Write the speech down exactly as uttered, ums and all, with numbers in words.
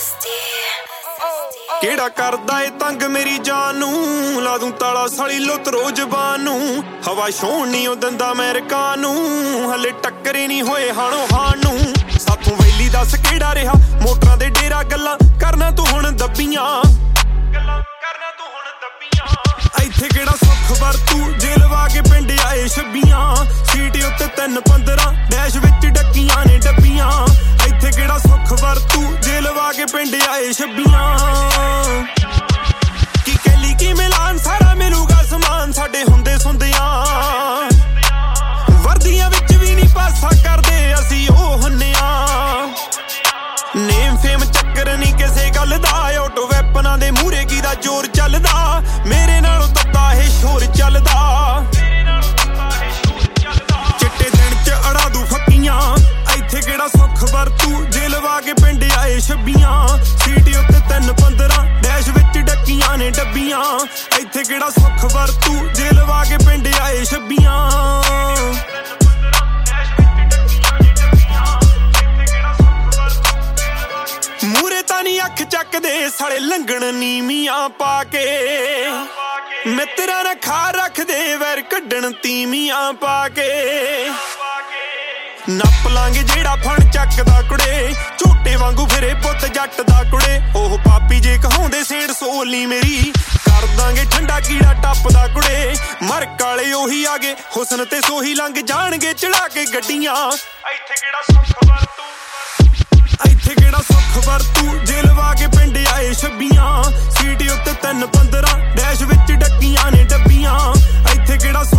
ਕਿਹੜਾ ਕਰਦਾ ਏ ਤੰਗ ਮੇਰੀ ਜਾਨ ਨੂੰ ਲਾ ਦੂੰ ਤਾਲਾ ਸਾਲੀ ਲੁੱਤ ਰੋਜ਼ ਜ਼ਬਾਨ ਨੂੰ ਹਵਾ ਛੋਣ ਨਹੀਂ ਉਹ ਦਿੰਦਾ ਅਮਰੀਕਾ ਨੂੰ ਹਲੇ ਟੱਕਰੇ ਨਹੀਂ ਹੋਏ ਹਾਣੋ ਹਾਣ ਨੂੰ ਸਾਥੋਂ ਵੈਲੀ ਦੱਸ ਕਿਹੜਾ ਰਿਹਾ ਮੋਟਰਾਂ ਦੇ ਡੇਰਾ ਗੱਲਾਂ ਕਰਨਾ ਤੂੰ ਹੁਣ ਦੱਬੀਆਂ ਗੱਲਾਂ ਕਰਨਾ ਤੂੰ ਹੁਣ ਦੱਬੀਆਂ ਇੱਥੇ ਕਿਹੜਾ ਸੁੱਖ ਵਰਤੂ ਜੇਲ੍ਹ ਵਾ ਕੇ ਪਿੰਡ ਆਏ ਛੱਬੀਆਂ ਸੀਟ ਉੱਤੇ ਤਿੰਨ ਪੰਦਰਾਂ ਡੈਸ਼ ਵਿੱਚ ਡੱਕੀਆਂ ਨੇ ਡੱਬੀਆਂ ਇੱਥੇ ਕਿਹੜਾ ਸੁੱਖ ਵਰਤੂ ਜੇਲ੍ਹ ਵਾ ਕੇ ਪਿੰਡ ਆਏ ਛੱਬੀਆਂ ਕੀ ਕਹਿਲੀ ਕੀ ਮਿਲਾਨ ਸਾਰਾ ਮਿਲੂਗਾ ਸਮਾਨ ਸਾਡੇ ਹੁੰਦੇ ਸੁਣਦਿਆਂ ਵਰਦੀਆਂ ਵਿੱਚ ਵੀ ਨਹੀਂ ਪਾਸਾ ਕਰਦੇ ਅਸੀਂ ਉਹ ਹੁੰਨਿਆਂ ਨੇਮ ਫੇਮ ਚੱਕਰ ਨਹੀਂ ਕਿਸੇ ਗੱਲ ਦਾ ਆਟੋ ਵੈਪਨਾਂ ਦੇ ਮੂਹਰੇ ਕੀ ਦਾ ਜ਼ੋਰ ਚੱਲਦਾ ਮੇਰੇ ਨਾਲੋਂ ਤੱਤਾ ਇਹ ਸ਼ੋਰ ਚੱਲਦਾ ਚਿੱਟੇ ਦਿਨ ਚ ਅੜਾ ਦੂ ਫੱਕੀਆਂ ਇੱਥੇ ਕਿਹੜਾ ਸੁੱਖ ਵਰਤੂ ਜੇਲ੍ਹ ਵਾ ਕੇ ਪਿੰਡ ਆਏ ਛੱਬੀਆਂ ਸੀਟ ਉੱਤੇ ਤਿੰਨ ਪੰਦਰਾਂ ਡੈਸ਼ ਵਿੱਚ ਡੱਕੀਆਂ ਨੇ ਡੱਬੀਆਂ ਇੱਥੇ ਕਿਹੜਾ ਸੁੱਖ ਵਰਤੂ ਜੇਲ੍ਹ ਵਾ ਕੇ ਪਿੰਡ ਆਏ ਛੱਬੀਆਂ ਮੂਰੇ ਤਾਂ ਨੀ ਅੱਖ ਚੱਕਦੇ ਸਾਲੇ ਲੰਘਣ ਨੀਵੀਆਂ ਪਾ ਕੇ ਮਿੱਤਰਾਂ ਨਾਲ ਖਾ ਰੱਖਦੇ ਵੈਰ ਕੱਢਣ ਤੀਵੀਆਂ ਪਾ ਕੇ ਨੱਪ ਲਾਂਗੇ ਜਿਹੜਾ ਫਣ ਚੱਕਦਾ ਕੁੜੇ ਝੋਟੇ ਵਾਂਗੂ ਫਿਰੇ ਪੁੱਤ ਜੱਟ ਦਾ ਕੁੜੇ ਉਹ ਪਾਪੀ ਜੇ ਕਹਾਉਂਦੇ ਸੇੜ ਸੋਲੀ ਮੇਰੀ ਕਰ ਦਾਂਗੇ ਠੰਡਾ ਕੀੜਾ ਟੱਪਦਾ ਕੁੜੇ ਮਰਕ ਵਾਲੇ ਉਹੀ ਆਗੇ ਹੁਸਨ ਤੇ ਸੋਹੀ ਲੰਘ ਜਾਣਗੇ ਚੜਾ ਕੇ ਗੱਡੀਆਂ ਇੱਥੇ ਕਿਹੜਾ ਸੁੱਖ ਵਰਤੂ ਇੱਥੇ ਕਿਹੜਾ ਸੁੱਖ ਵਰਤੂ ਜੇਲ੍ਹ ਵਾ ਕੇ ਪਿੰਡ ਆਏ ਛੱਬੀਆਂ ਸੀਟ ਉੱਤੇ ਤਿੰਨ ਪੰਦਰਾਂ ਡੈਸ਼ ਵਿੱਚ ਡੱਕੀਆਂ ਨੇ ਡੱਬੀਆਂ ਇੱਥੇ ਕਿਹੜਾ